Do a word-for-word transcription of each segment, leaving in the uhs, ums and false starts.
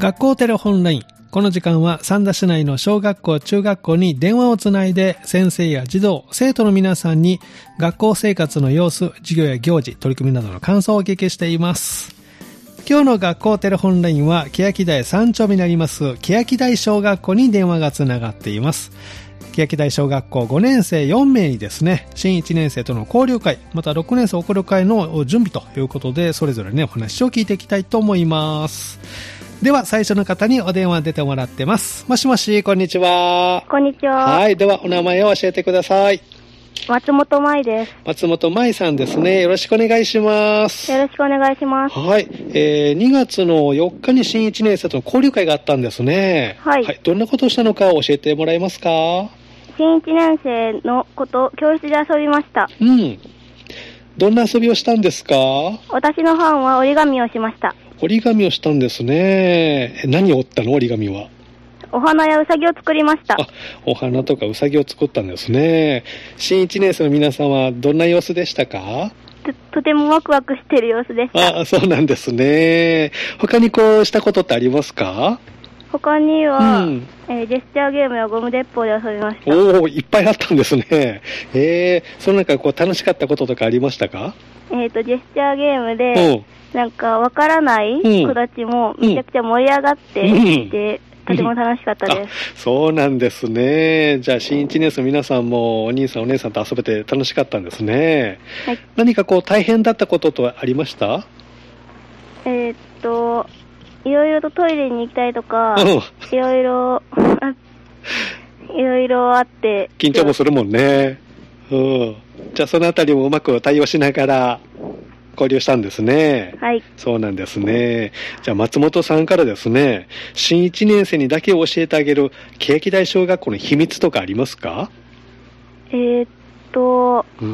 学校テレホンライン。この時間は三田市内の小学校、中学校に電話をつないで先生や児童、生徒の皆さんに学校生活の様子、授業や行事、取り組みなどの感想をお聞きしています。今日の学校テレホンラインは欅台さん丁目にあります欅台小学校に電話がつながっています。欅台小学校ごねん生よん名にですね、新いちねん生との交流会、またろくねん生送る会の準備ということで、それぞれね、お話を聞いていきたいと思います。では最初の方にお電話出てもらってます。もしもし、こんにちは。 こんにちは。 はい、ではお名前を教えてください。 松本舞です。 松本舞さんですね。よろしくお願いします。 よろしくお願いします。 はい、えー、にがつのよっかに新いちねん生との交流会があったんですね。 はい。 はい、どんなことをしたのか教えてもらえますか？ 新いちねん生のこと、教室で遊びました。 うん。どんな遊びをしたんですか？ 私の班は折り紙をしました。 折り紙をしたんですね。何を折ったの？折り紙は。 お花やうさぎを作りました。 あ、お花とかうさぎを作ったんですね。新いちねん生の皆さんはどんな様子でしたか？ と、とてもワクワクしている様子でした。 あ、そうなんですね。他にこうしたことってありますか？ 他には、 うん、 えー、ジェスチャーゲームやゴム鉄砲で遊びました。 おお、いっぱいあったんですね。えー、その中こう楽しかったこととかありましたか？ えっと、ジェスチャーゲームで、なんかわからない子たちもめちゃくちゃ盛り上がっていて、うん、とても楽しかったです。 そうなんですね。じゃあ新いちねん生の皆さんもお兄さんお姉さんと遊べて楽しかったんですね。はい。何かこう大変だったこととはありました？ えー、っといろいろとトイレに行きたいとか、いろいろいろいろあって緊張もするもんね。うん。じゃあそのあたりもうまく対応しながら交流したんですね。 はい。そうなんですね。じゃあ松本さんからですね、新いちねん生にだけ教えてあげる欅台小学校の秘密とかありますか？ えー、っと、 うん。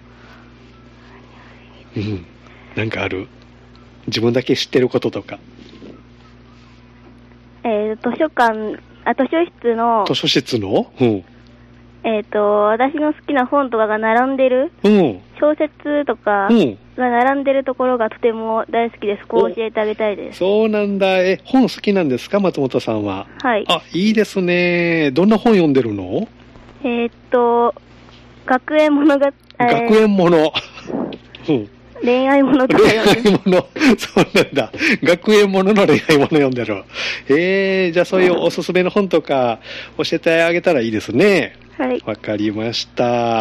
うん。なんかある？自分だけ知ってることとか。 えー、図書館、あ、図書室の。 図書室の？うん。 えっと、私の好きな本とかが並んでる、うん、小説とかが並んでるところがとても大好きです。こう教えてあげたいです。 そうなんだ。え、本好きなんですか、松本さんは？ はい。 あ、いいですね。どんな本読んでるの？ えー、っと、学園物が、 えー、学園物。うん。 恋愛物とか読んでる。 恋愛物。そうなんだ。学園物の恋愛物読んでる。えー、じゃあそういうおすすめの本とか教えてあげたらいいですね。 はい。 わかりました。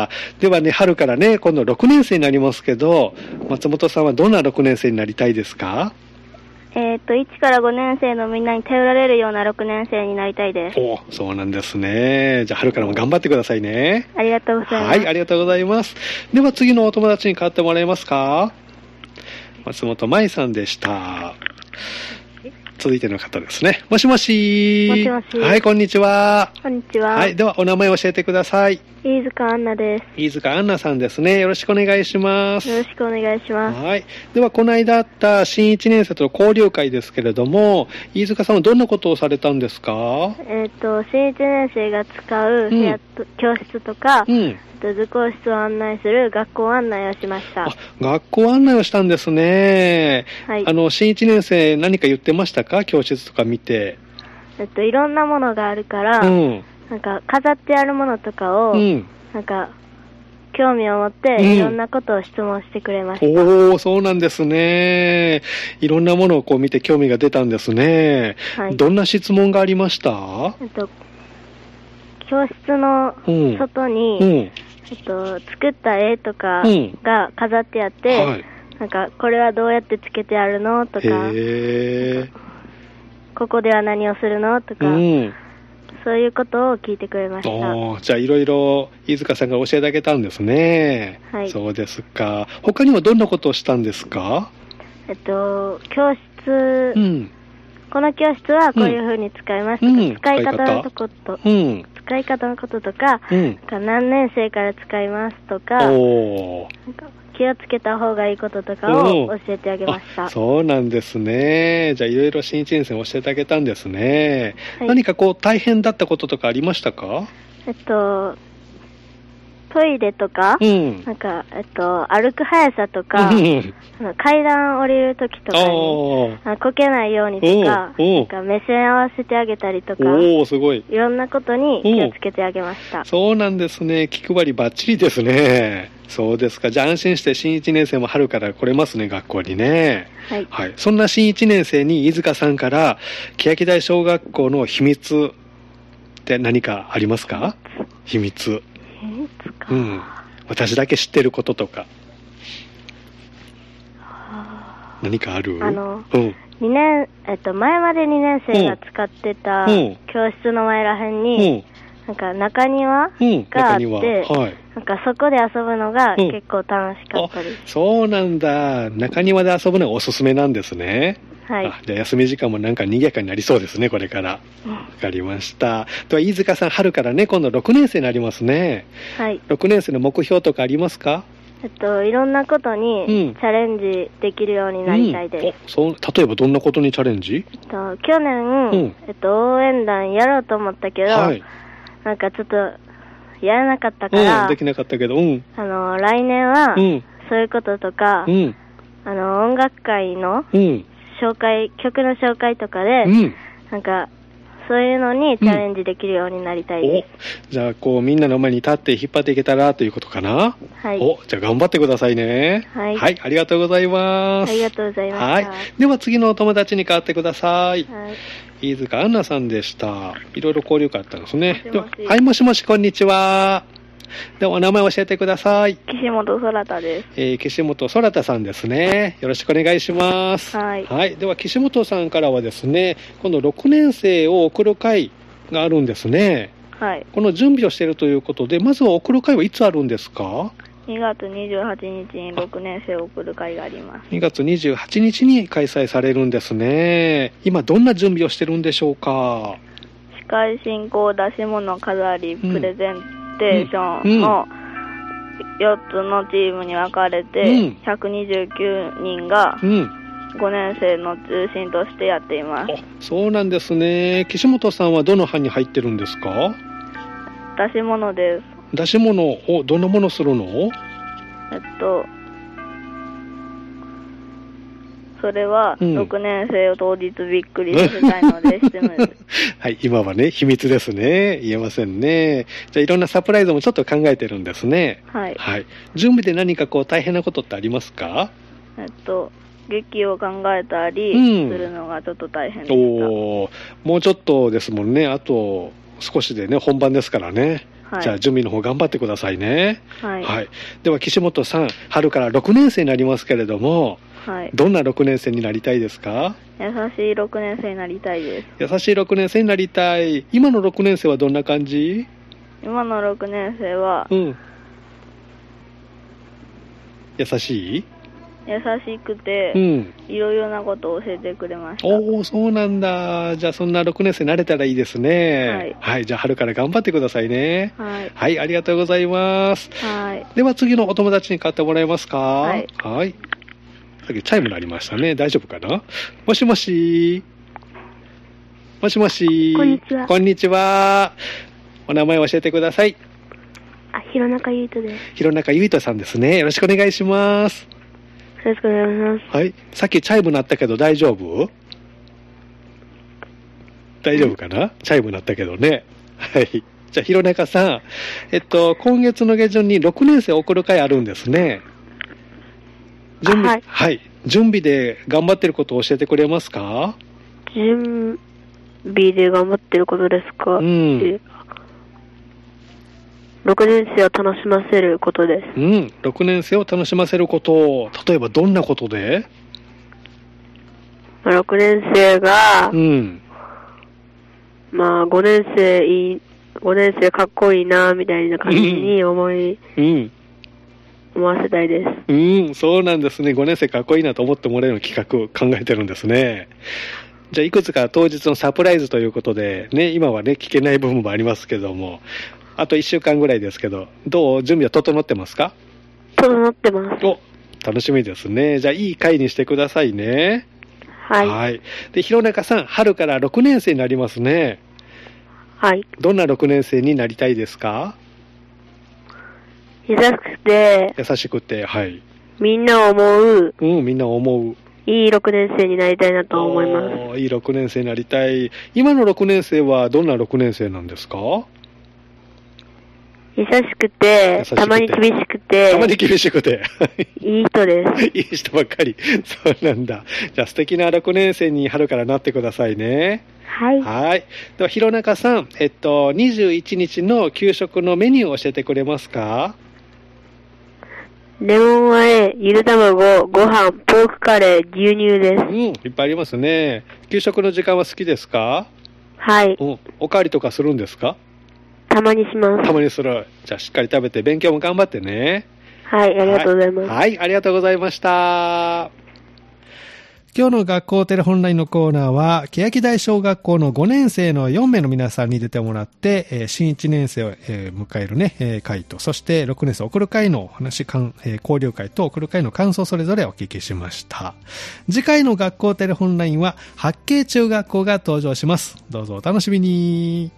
ではね、春からね、今度ろくねん生になりますけど、松本さんはどんなろくねん生になりたいですか？ えっと、いちからごねん生のみんなに頼られるようなろくねん生になりたいです。 お、そうなんですね。じゃあ春からも頑張ってくださいね。 ありがとうございます。 はい、ありがとうございます。では次のお友達に代わってもらえますか？松本舞さんでした。続いての方ですね。もしもし。 もしもし。 はい、こんにちは。 こんにちは。 はい、ではお名前を教えてください。 飯塚杏奈です。 飯塚杏奈さんですね。よろしくお願いします。 よろしくお願いします。 はい。ではこの間あった新いちねん生との交流会ですけれども、飯塚さんはどんなことをされたんですか？ えっと、新いちねん生が使う部屋と、うん、教室とか、うん、図工室を案内する学校案内をしました。 あ、学校案内をしたんですね。はい。あの、新いちねん生何か言ってましたか？教室とか見て。 えっと、いろんなものがあるから、うん、なんか飾ってあるものとかを、うん、なんか興味を持っていろんなことを質問してくれました。うん、 おー、そうなんですね。いろんなものをこう見て興味が出たんですね。はい。どんな質問がありました？ えっと、教室の外に、うんうん、えっと、作った絵とかが飾ってあって、うんはい、なんかこれはどうやってつけてあるのとか、へー、ここでは何をするのとか、うん、そういうことを聞いてくれました。 お、じゃあいろいろ飯塚さんが教えてあげたんですね。はい。そうですか。他にはどんなことをしたんですか？えっと、教室、うん、この教室はこういう風に使いますとか、うん、使い方のこと、うん、使い方のこととか、うん、何年生から使いますとか、おなんか気をつけた方がいいこととかを教えてあげました。 そうなんですね。じゃあいろいろ新いちねん生に教えてあげたんですね。はい、何かこう大変だったこととかありましたか？ えっと、トトイレとか、うん、なんか、えっと、歩く速さとか、うん、階段降りるときとかに、こけないようにとか、なんか目線合わせてあげたりとか、 おすごい。 いろんなことに気をつけてあげました。 そうなんですね。気配りバッチリですね。そうですか。じゃあ安心して新いちねん生も春から来れますね、学校にね。 はい。 はい。そんな新いちねん生に飯塚さんから、欅台小学校の秘密って何かありますか？秘密。 秘密か。 うん。私だけ知ってることとか。何かある？ あの、うん。にねん、えっと、前までにねん生が使ってた教室の前らへんに、うん、なんか中庭があって、うんはい、なんかそこで遊ぶのが結構楽しかったです、うん。 そうなんだ。中庭で遊ぶのがおすすめなんですね。 はい。 あじゃあ休み時間もなんか賑やかになりそうですね、これから。わ、うん、かりました。では、飯塚さん、春からね、今度ろくねん生になりますね。 はい。 ろくねん生の目標とかありますか？ えっと、いろんなことにチャレンジできるようになりたいです。うんうん、 そう例えばどんなことにチャレンジ？ えっと、去年、うん、えっと、応援団やろうと思ったけど、はい、なんかちょっとやらなかったから、 うん、できなかったけど、うん、 あの、来年は、そういうこととか、うん、あの、音楽会の紹介、曲の紹介とかで、うん、なんか、そういうのにチャレンジできるようになりたいです。 うん、じゃあ、こう、みんなの前に立って引っ張っていけたらということかな？ はい。 お、じゃあ頑張ってくださいね。 はい。 はい、ありがとうございます。 ありがとうございました。 はい。では次のお友達に代わってください。はい。飯塚杏奈さんでした。いろいろ交流会あったんですね。 もしもしはい、もしもし、こんにちは。ではお名前教えてください。 岸本空太です。 えー、岸本空太さんですね。よろしくお願いします。 はい。 はい。では岸本さんからはですね、今度ろくねん生を送る会があるんですね。 はい。 この準備をしているということで、まずは送る会はいつあるんですか？ にがつにじゅうはちにちにろくねん生を送る会があります。 にがつにじゅうはちにちに開催されるんですね。今どんな準備をしてるんでしょうか？ 司会進行、出し物、飾り、うん、プレゼンテーションのよっつのチームに分かれて、うん、ひゃくにじゅうきゅうにんがごねん生の中心としてやっています。 そうなんですね。岸本さんはどの班に入ってるんですか？ 出し物です。 出し物をどんなものするの？ えっとそれはろくねん生を当日びっくりさせたいのでしてます。 はい、今はね秘密ですね。言えませんね。じゃあいろんなサプライズもちょっと考えてるんですね。 はい。 はい。準備で何かこう大変なことってありますか？ えっと劇を考えたりするのがちょっと大変でした。うん、 おもうちょっとですもんね。あと少しでね本番ですからね。はい、じゃあ準備の方頑張ってくださいね。 はい。 はい。では岸本さん、春からろくねん生になりますけれども、 はい、 どんなろくねん生になりたいですか？ 優しいろくねん生になりたいです。 優しいろくねん生になりたい。今のろくねん生はどんな感じ？ 今のろくねん生は、 うん、優しい？ 優しくて、うん、いろいろなことを教えてくれました。 おー、そうなんだ。じゃあそんなろくねん生になれたらいいですね。 はい。 はい、じゃあ春から頑張ってくださいね。 はい。 はい、ありがとうございます。 はい。 では次のお友達に買ってもらえますか？ はい。 はい。さっきチャイム鳴りましたね。大丈夫かな？もしもし。もしもし。 こんにちは。 こんにちは。お名前を教えてください。 あ、弘中優斗です。 弘中優斗さんですね。よろしくお願いします。 よろしくお願いします。 はい。さっきチャイム鳴ったけど大丈夫？大丈夫かな？うん、チャイム鳴ったけどね。はい。じゃあ、弘中さん。えっと、今月の下旬にろくねん生を送る会あるんですね。準備、はい、はい。準備で頑張ってることを教えてくれますか？ 準備で頑張ってることですか？うん。ろくねん生を楽しませることです。 うん。ろくねん生を楽しませること。例えばどんなことで？ ろくねん生が、 うん。 まあ、ごねん生いい、ごねん生かっこいいな、みたいな感じに思い、 うん。うん思わせたいです。 うん、そうなんですね。ごねん生かっこいいなと思ってもらえる企画を考えてるんですね。じゃあいくつか当日のサプライズということで、ね、今はね、聞けない部分もありますけども、あといっしゅうかんぐらいですけど、どう準備は整ってますか？ 整ってます。 お、楽しみですね。じゃあいい会にしてくださいね。 はい。 はい。で、弘中さん、春からろくねん生になりますね。 はい。 どんなろくねん生になりたいですか？ 優しくて、 優しくて、はい。 みんなを思う。 うん、みんなを思う。 いいろくねん生になりたいなと思います。 いいろくねん生になりたい。今のろくねん生はどんなろくねん生なんですか？ 優しくて、たまに厳しくて、 たまに厳しくて。 いい人です。 いい人ばっかり。そうなんだ。じゃあ素敵なろくねん生に春からなってくださいね。 はい。 はい。では、弘中さん、えっと、にじゅういちにちの給食のメニューを教えてくれますか？ レモンあえ、ゆで卵、ご飯、ポークカレー、牛乳です。 うん、いっぱいありますね。給食の時間は好きですか？ はい。 うん、おかわりとかするんですか？ たまにします。 たまにする。じゃあしっかり食べて勉強も頑張ってね。 はい、ありがとうございます。 はい、はい、ありがとうございました。今日の学校テレホンラインのコーナーは、欅台小学校のごねん生のよん名の皆さんに出てもらって、えー、新いちねん生を、えー、迎えるね、えー、会と、そしてろくねん生送る会の話、えー、交流会と送る会の感想それぞれお聞きしました。次回の学校テレホンラインは、八景中学校が登場します。どうぞお楽しみに。